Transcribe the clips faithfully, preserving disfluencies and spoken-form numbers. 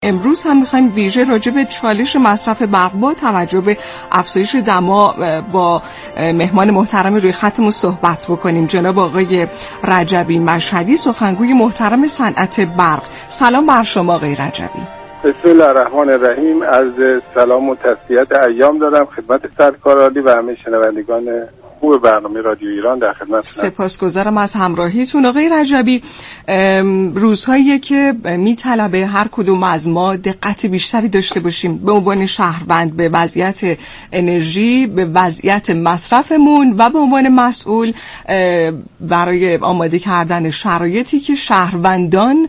امروز هم میخوایم ویژه راجع به چالش مصرف برق با توجه به افزایش دما با مهمان محترم روی خطمون صحبت بکنیم. جناب آقای رجبی مشهدی، سخنگوی محترم صنعت برق. سلام بر شما آقای رجبی. بسم الله الرحمن الرحیم. عرض سلام و تسلیت ایام دارم خدمت سرکار عالی و همه شنوندگان خوب برنامه رادیو ایران. در خدمت سپاسگزارم از همراهیتون. آقای رجبی، روزهایی که میطلبه هر کدوم از ما دقت بیشتری داشته باشیم به عنوان شهروند به وضعیت انرژی، به وضعیت مصرفمون و به عنوان مسئول برای آماده کردن شرایطی که شهروندان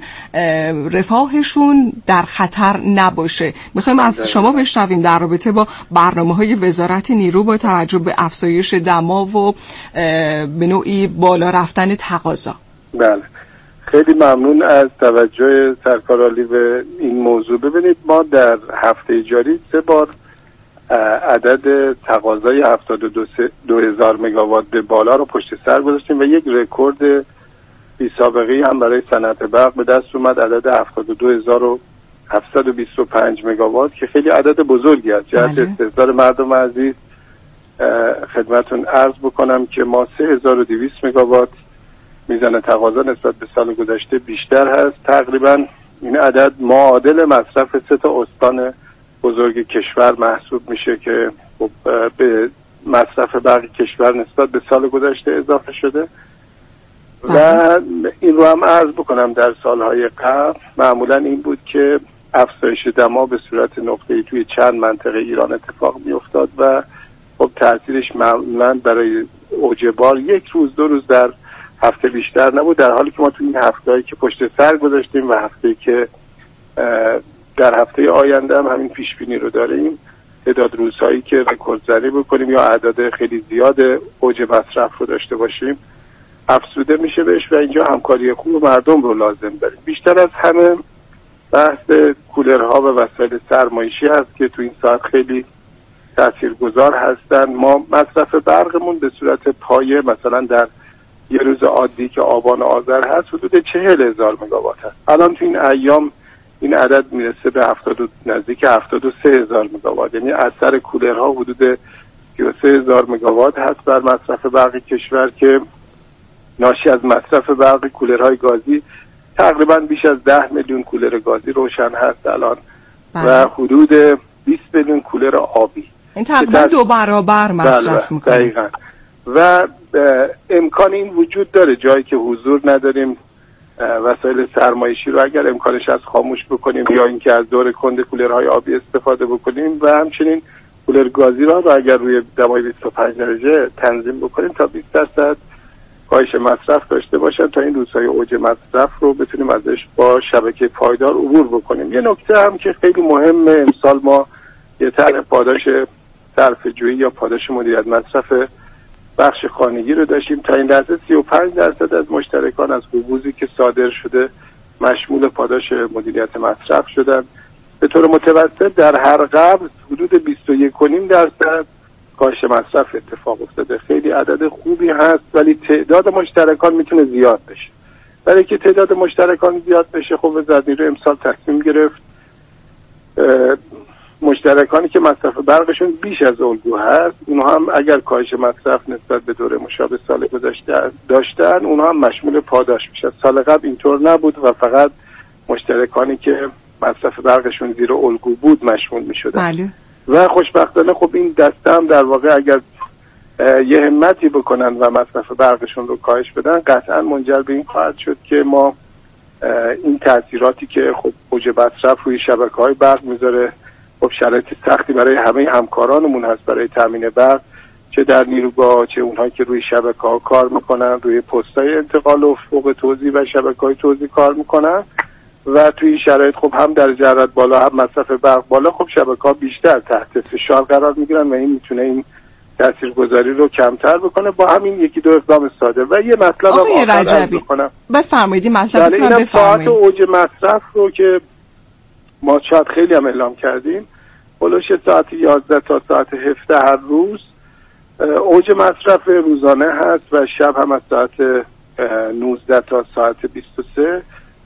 رفاهشون در خطر نباشه. میخوایم از شما بشنویم در رابطه با برنامه‌های وزارت نیرو با توجه به افزایش دما و به نوعی بالا رفتن تقاضا. بله، خیلی ممنون از توجه سرکار عالی به این موضوع. ببینید، ما در هفته جاری سه بار عدد تقاضای هفتاد و دو هزار مگاوات به بالا رو پشت سر گذاشتیم و یک رکورد بی سابقه هم برای صنعت برق به دست اومد، عدد هفتاد و دو هزار و هفتصد و بیست و پنج مگاوات که خیلی عدد بزرگی است. جهت استحضار مردم عزیز خدمتون عرض بکنم که ما سه هزار و دویست مگاوات میزان تقاضا نسبت به سال گذشته بیشتر هست. تقریبا این عدد معادل مصرف سه تا استان بزرگ کشور محسوب میشه که به مصرف برق کشور نسبت به سال گذشته اضافه شده. و این رو هم عرض بکنم در سالهای قبل معمولا این بود که افزایش دما به صورت نقطه‌ای توی چند منطقه ایران اتفاق میافتاد و خب تأثیرش معمولا برای اوج بار یک روز دو روز در هفته بیشتر نبود، در حالی که ما توی این هفته‌ای که پشت سر گذاشتیم و هفته‌ای که در هفته آینده هم همین پیش بینی رو داریم، تعداد روزهایی که رکوردزنی بکنیم یا اعداد خیلی زیاد اوج مصرف رو داشته باشیم افزوده میشه بهش و اینجا همکاری خوب مردم رو لازم داریم. بیشتر از همه بحث کولرها و وسایل سرمایشی هست که تو این ساعت خیلی تاثیرگذار هستن. ما مصرف برقمون به صورت پایه مثلا در یه روز عادی که آبان و آذر هست حدود چهل هزار مگاوات هست. الان تو این ایام این عدد میرسه به هفتاد نزدیک هفتاد و سه هزار مگاوات، یعنی اثر کولرها حدود سی و سه هزار مگاوات هست بر مصرف برق کشور که ناشی از مصرف برق کولرهای گازی. تقریبا بیش از ده میلیون کولر گازی روشن هست الان و حدود بیست میلیون کولر آبی، این تقریبا دو برابر مصرف میکنه. دقیقاً. و امکان این وجود داره جایی که حضور نداریم وسایل سرمایشی رو اگر امکانش از خاموش بکنیم یا اینکه از دور کند کولرهای آبی استفاده بکنیم و همچنین کولر گازی را رو اگر روی دمای بیست و پنج درجه تنظیم بکنیم تا بیست درصد کاهش مصرف داشته باشن تا این روزهای اوج مصرف رو بتونیم ازش با شبکه پایدار عبور بکنیم. یه نکته هم که خیلی مهمه، امسال ما یه طرح پاداش صرفه‌جویی یا پاداش مدیریت مصرف بخش خانگی رو داشتیم. تا این لحظه سی و پنج درصد از مشترکان از حبوزی که صادر شده مشمول پاداش مدیریت مصرف شدن. به طور متوسط در هر قبض حدود بیست و یک و نیم درصد کاهش مصرف اتفاق افتاده. خیلی عدد خوبی هست، ولی تعداد مشترکان میتونه زیاد بشه. برای که تعداد مشترکان زیاد بشه خب وزارت نیرو امسال تصمیم گرفت مشترکانی که مصرف برقشون بیش از الگو هست اونها هم اگر کاهش مصرف نسبت به دوره مشابه سال گذشته داشتن اونها هم مشمول پاداش میشه. سال قبل اینطور نبود و فقط مشترکانی که مصرف برقشون زیر الگو بود مشمول میشدن. بله. و خوشبختانه خب این دسته هم در واقع اگر یه همتی بکنن و مصرف برقشون رو کاهش بدن قطعا منجر به این خواهد شد که ما این تاثیراتی که خب اوج مصرف روی شبکه‌های برق میذاره، خب شرایط سختی برای همه همکارانمون هست برای تامین برق، چه در نیروگاه چه اونهایی که روی شبکه‌ها کار میکنن، روی پست‌های انتقال و فوق توزیع و شبکه‌های توزیع کار میکنن و توی این شرایط خب هم در جرات بالا هم مصرف برق بالا، خب شبکه‌ها بیشتر تحت فشار قرار میگیرن و این میتونه این تاثیرگذاری رو کمتر بکنه با همین یکی دو اقدام ساده. و یه مطلب آقای رجبی بفرمایید، این مطلبتون رو بفرمایید. ساعت اوج مصرف رو که ما شاید خیلی هم اعلام کردیم، بلوش ساعت یازده تا ساعت هفده هر روز اوج مصرف روزانه هست و شب هم از ساعت نوزده تا ساعت بیست و سه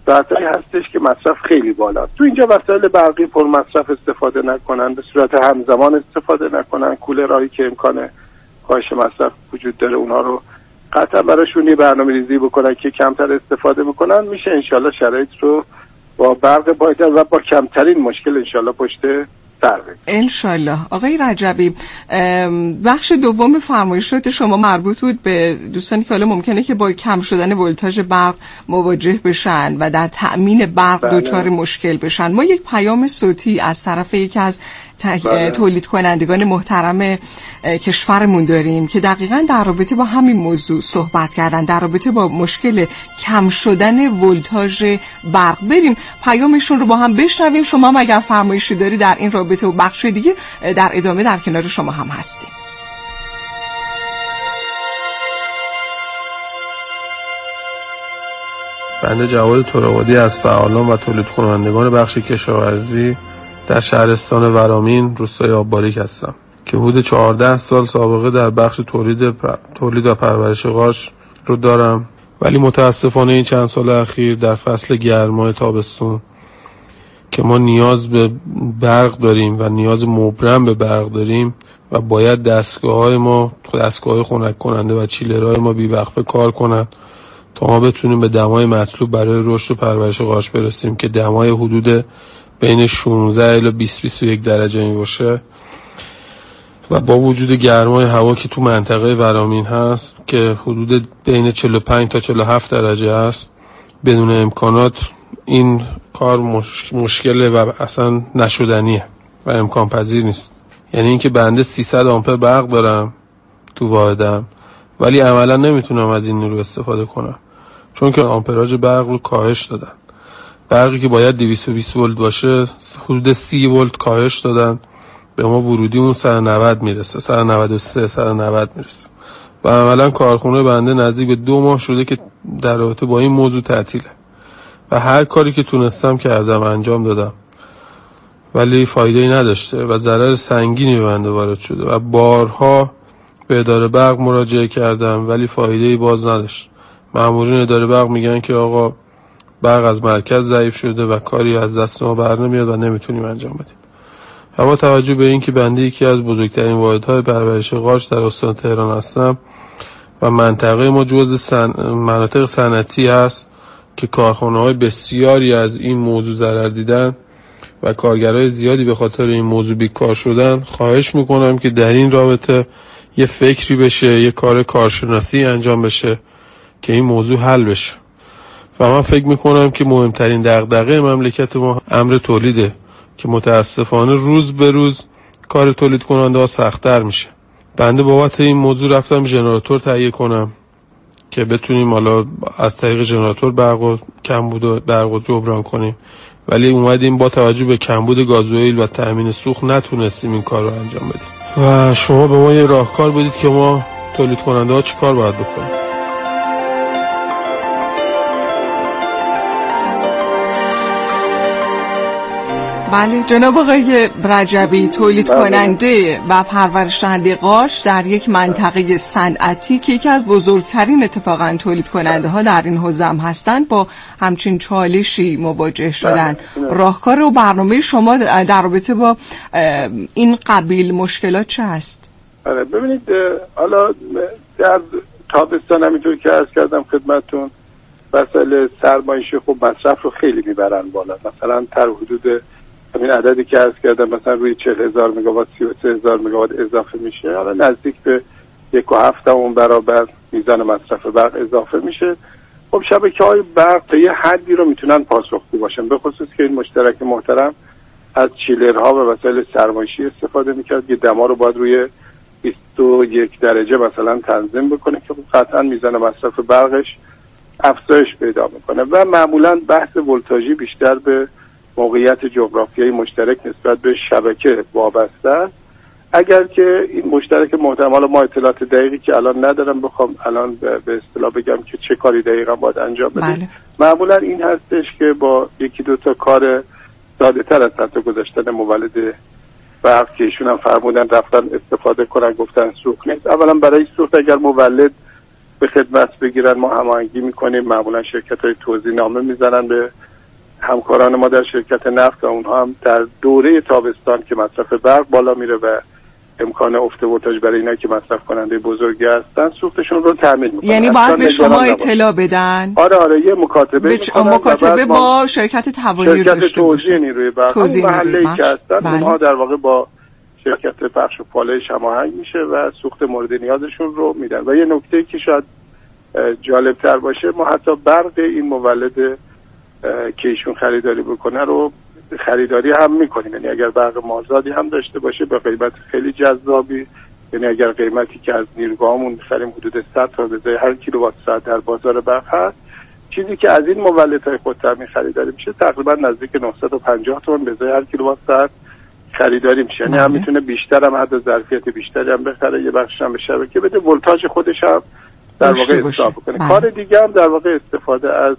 ساعتایی هستش که مصرف خیلی بالا. تو اینجا وسایل برقی پر مصرف استفاده نکنن، به صورت همزمان استفاده نکنن، کولرهایی که امکان کاهش مصرف وجود داره اونها رو قطعا براشون یه برنامه‌ریزی بکنن که کمتر استفاده بکنن، میشه انشالله شرایط رو با برق پایدار و با کمترین مشکل انشالله پشت سر بگیریم. انشالله. آقای رجبی، بخش دوم فرمایشات شما مربوط بود به دوستانی که حالا ممکنه که با کم شدن ولتاژ برق مواجه بشن و در تأمین برق دچار مشکل بشن. ما یک پیام صوتی از طرف یکی از ته... تولید کنندگان محترم کشورمون داریم که دقیقاً در رابطه با همین موضوع صحبت کردن، در رابطه با مشکل کم شدن ولتاژ برق. بریم پیامشون رو با هم بشنویم. شما هم اگر فرمایشی داری در این رابطه و بخش دیگه در ادامه در کنار شما هم هستیم. بنده جواد ترابادی از فعالان و تولید کنندگان بخش کشاورزی در شهرستان ورامین روستای آبباریک هستم که حدود چهارده سال سابقه در بخش تولید پر... تولید و پرورش قارچ رو دارم، ولی متاسفانه این چند سال اخیر در فصل گرمای تابستون که ما نیاز به برق داریم و نیاز مبرم به برق داریم و باید دستگاه‌های ما دستگاه‌های خنک کننده و چیلرهای ما بی‌وقفه کار کنند تا ما بتونیم به دمای مطلوب برای رشد و پرورش قارچ برسیم که دمای حدود بین شانزده الی بیست بیست و یک درجه می باشه و با وجود گرمای هوا که تو منطقه ورامین هست که حدود بین چهل و پنج تا چهل و هفت درجه است، بدون امکانات این کار مش... مشکله و اصلا نشدنیه و امکان پذیر نیست. یعنی اینکه بنده سیصد آمپر برق دارم تو واحدم ولی عملا نمیتونم از این نیرو استفاده کنم چون که آمپراژ برق رو کاهش دادن. برقی که باید دویست و بیست ولت باشه حدود سی ولت کاهش دادن، به ما ورودی اون صد و نود میرسه، صد و نود و سه صد و نود میرسه و عملا کارخونه بنده نزدیک به دو ماه شده که در رابطه با این موضوع تعطیله و هر کاری که تونستم کردم انجام دادم ولی فایده‌ای نداشته و ضرر سنگینی به بنده وارد شده و بارها به اداره برق مراجعه کردم ولی فایده‌ای باز نداشت. مامورین اداره برق میگن که آقا برق از مرکز ضعیف شده و کاری از دست ما بر نمیاد و نمیتونیم انجام بدیم. و با توجه به اینکه بنده یکی از بزرگترین واحدهای پرورش قارچ در استان تهران هستم و منطقه ما جزو سن... مناطق صنعتی هست که کارخانه‌های بسیاری از این موضوع ضرر دیدن و کارگرای زیادی به خاطر این موضوع بیکار شدن، خواهش میکنم که در این رابطه یه فکری بشه، یه کار کارشناسی انجام بشه که این موضوع حل بشه. و من فکر میکنم که مهمترین دغدغه مملکت ما امر تولیده که متاسفانه روز به روز کار تولید کننده ها سخت‌تر میشه. بنده بابت این موضوع رفتم ژنراتور تهیه کنم که بتونیم حالا از طریق ژنراتور برق و کمبود برق و جبران کنیم، ولی اومدیم با توجه به کمبود گازوئیل و تامین سوخت نتونستیم این کار رو انجام بدیم و شما به ما یه راهکار بدید که ما تولید کننده ها چی کار باید بکنیم. بله جناب آقای رجبی، تولید کننده و پرورش دهنده قارچ در یک منطقه صنعتی که یکی از بزرگترین اتفاقا تولید کننده ها در این حوزه هم هستند با همچین چالشی مواجه شدن. راهکار و برنامه شما در رابطه با این قبیل مشکلات چه هست؟ آره ببینید، حالا در تابستان همینطور که عرض کردم خدمتتون وسایل سرمایشی خب مصرف رو خیلی میبرن بالا. مثلا تر حدود همین عددی که عرض کردم مثلا روی چهل هزار مگاوات سی و سه هزار مگاوات اضافه میشه، حالا نزدیک به یک و هفت اون برابر میزان مصرف برق اضافه میشه. خب شبکه‌های برق تا یه حدی رو میتونن پاسخگو باشن، به خصوص که این مشترک محترم از چیلرها و وسایل سرمایشی استفاده میکرد که دما رو باید روی بیست و یک درجه مثلا تنظیم بکنه که قطعا میزان مصرف برقش افزایش پیدا میکنه و معمولا بحث ولتاژی بیشتر به موقعیت جغرافیایی مشترک نسبت به شبکه وابسته است. اگر که این مشترک محترم، حالا ما اطلاعات دقیقی که الان ندارم بخوام الان به اصطلاح بگم که چه کاری دقیقا باید انجام بدیم، بله. معمولا این هستش که با یکی دو تا کار ساده تر از حتی گذاشتن مولد برق که ایشون هم فرمودن رفتن استفاده کنن، گفتن سوخت نیست. اولا برای سوخت اگر مولد به خدمت بگیرن. ما هماهنگی میکنیم، معمولا شرکت های توزیع نامه میزنن به همکاران ما در شرکت نفت و اونها هم در دوره تابستان که مصرف برق بالا میره و امکان افت ولتاژ برای اینا که مصرف کننده بزرگی هستن سوختشون رو تامین میکنن. یعنی باید به شما اطلاع بدن؟ آره آره یه مکاتبه بچ... مکاتبه با شرکت توانایی شرکت توزیع نیروی برق محلی که هستن بله. اونها در واقع با شرکت پخش و پالایش هماهنگ میشه و سوخت مورد نیازشون رو میدن. و یه نکته که شاید جالب تر باشه، ما حتی برق این مولد که ایشون خریداری بکنه رو خریداری هم میکنیم. یعنی اگر برق مازادی هم داشته باشه به قیمت خیلی جذابی، یعنی اگر قیمتی که از نیروگاهمون می‌خریم حدود صد تا به هر کیلووات ساعت در بازار برق هست، چیزی که از این مولدهای خودتامین خریداری میشه تقریبا نزدیک نهصد و پنجاه تومن به هر کیلووات ساعت خریداری میشه. یعنی هم میتونه بیشتر هم حد ظرفیت بیشتری هم بخره، یه بخشش هم به شبکه بده، ولتاژ خودش هم در واقع حساب کنه. کار دیگه هم در واقع استفاده از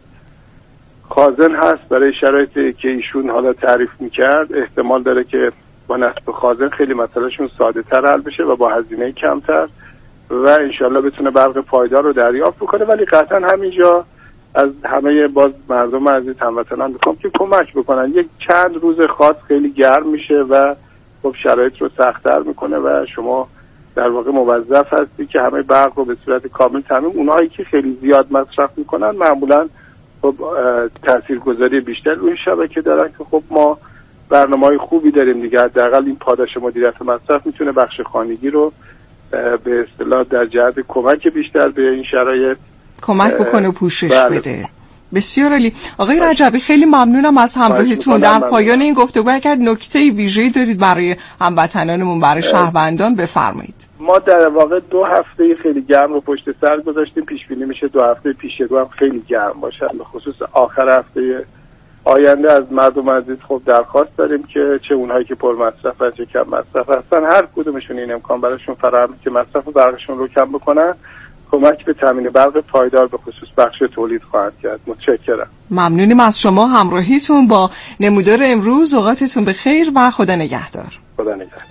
خازن هست برای شرایطی که ایشون حالا تعریف میکرد. احتمال داره که با نصب خازن خیلی مسئلهشون ساده تر حل بشه و با هزینه کمتر و انشالله بتونه برق پایدار رو دریافت بکنه. ولی قطعا همینجا از همه باز مردم عزیز هموطنان میخوام که کمک بکنن. یک چند روز خاص خیلی گرم میشه و خب شرایط رو سخت‌تر میکنه و شما در واقع موظف هستی که همه برق رو به صورت کامل تامین. اونهایی که خیلی زیاد مصرف میکنن معمولا خب تاثیرگذاری بیشتر روی شبکه دارن که خب ما برنامه‌های خوبی داریم دیگه. حداقل این پاداش مدیریت مصرف میتونه بخش خانگی رو به اصطلاح در جهت کمک بیشتر به این شرایط کمک بکنه و پوشش بله. بده. بسیار عالی. آقای رجبی خیلی ممنونم از همراهیتون. در پایان این گفتگو اگر نکته ویژه‌ای دارید برای هموطنانمون، برای شهروندان بفرمایید. ما در واقع دو هفته خیلی گرم رو پشت سر گذاشتیم. پیش بینی میشه دو هفته پیش رو هم خیلی گرم باشه. به خصوص آخر هفته آینده از مردم عزیز خب درخواست داریم که چه اونهایی که پر مصرف و چه کم مصرف هستن هر کدومشون این امکان براشون فراهم که مصرف برقشون رو کم بکنن، کمک به تامین برق پایدار به خصوص بخش تولید خواهد کرد. متشکرم. ممنونیم از شما همراهیتون با نمودار امروز. اوقاتتون بخیر و خدا نگهدار. خدا نگهدار.